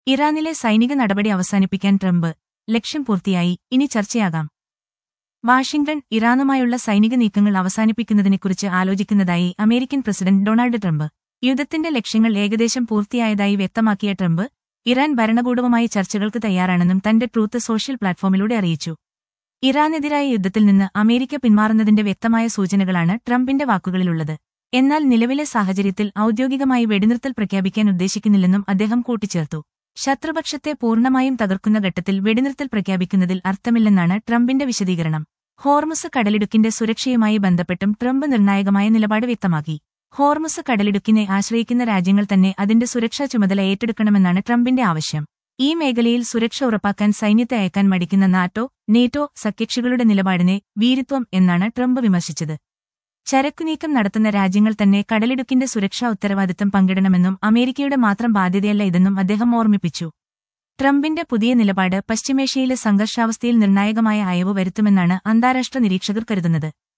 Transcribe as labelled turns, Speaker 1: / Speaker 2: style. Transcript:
Speaker 1: ഇറാനിലെ സൈനിക നടപടി അവസാനിപ്പിക്കാൻ ട്രംപ്. ലക്ഷ്യം പൂർത്തിയായി, ഇനി ചർച്ചയാകാം. വാഷിംഗ്ടൺ. ഇറാനുമായുള്ള സൈനിക നീക്കങ്ങൾ അവസാനിപ്പിക്കുന്നതിനെക്കുറിച്ച് ആലോചിക്കുന്നതായി അമേരിക്കൻ പ്രസിഡന്റ് ഡൊണാൾഡ് ട്രംപ്. യുദ്ധത്തിന്റെ ലക്ഷ്യങ്ങൾ ഏകദേശം പൂർത്തിയായതായി വ്യക്തമാക്കിയ ട്രംപ്, ഇറാൻ ഭരണകൂടവുമായി ചർച്ചകൾക്ക് തയ്യാറാണെന്നും തന്റെ ട്രൂത്ത് സോഷ്യൽ പ്ലാറ്റ്ഫോമിലൂടെ അറിയിച്ചു. ഇറാനെതിരായ യുദ്ധത്തിൽ നിന്ന് അമേരിക്ക പിന്മാറുന്നതിന്റെ വ്യക്തമായ സൂചനകളാണ് ട്രംപിന്റെ വാക്കുകളിലുള്ളത്. എന്നാൽ നിലവിലെ സാഹചര്യത്തിൽ ഔദ്യോഗികമായി വെടിനിർത്തൽ പ്രഖ്യാപിക്കാൻ ഉദ്ദേശിക്കുന്നില്ലെന്നും അദ്ദേഹം കൂട്ടിച്ചേർത്തു. ശത്രുപക്ഷത്തെ പൂർണ്ണമായും തകർക്കുന്ന ഘട്ടത്തിൽ വെടിനിർത്തൽ പ്രഖ്യാപിക്കുന്നതിൽ അർത്ഥമില്ലെന്നാണ് ട്രംപിന്റെ വിശദീകരണം. ഹോർമുസ് കടലിടുക്കിന്റെ സുരക്ഷയുമായി ബന്ധപ്പെട്ടും ട്രംപ് നിർണായകമായ നിലപാട് വ്യക്തമാക്കി. ഹോർമുസ് കടലിടുക്കിനെ ആശ്രയിക്കുന്ന രാജ്യങ്ങൾ തന്നെ അതിന്റെ സുരക്ഷാ ചുമതല ഏറ്റെടുക്കണമെന്നാണ് ട്രംപിന്റെ ആവശ്യം. ഈ മേഖലയിൽ സുരക്ഷ ഉറപ്പാക്കാൻ സൈന്യത്തെ അയക്കാൻ മടിക്കുന്ന നേറ്റോ സഖ്യകക്ഷികളുടെ നിലപാടിനെ ഭീരുത്വം എന്നാണ് ട്രംപ് വിമർശിച്ചത്. ചരക്കുനീക്കം നടത്തുന്ന രാജ്യങ്ങൾ തന്നെ കടലിടുക്കിന്റെ സുരക്ഷാ ഉത്തരവാദിത്തം പങ്കിടണമെന്നും അമേരിക്കയുടെ മാത്രം ബാധ്യതയല്ല ഇതെന്നും അദ്ദേഹം ഓർമ്മിപ്പിച്ചു. ട്രംപിന്റെ പുതിയ നിലപാട് പശ്ചിമേഷ്യയിലെ സംഘർഷാവസ്ഥയിൽ നിർണായകമായ അയവ് വരുത്തുമെന്നാണ് അന്താരാഷ്ട്ര നിരീക്ഷകർ കരുതുന്നത്.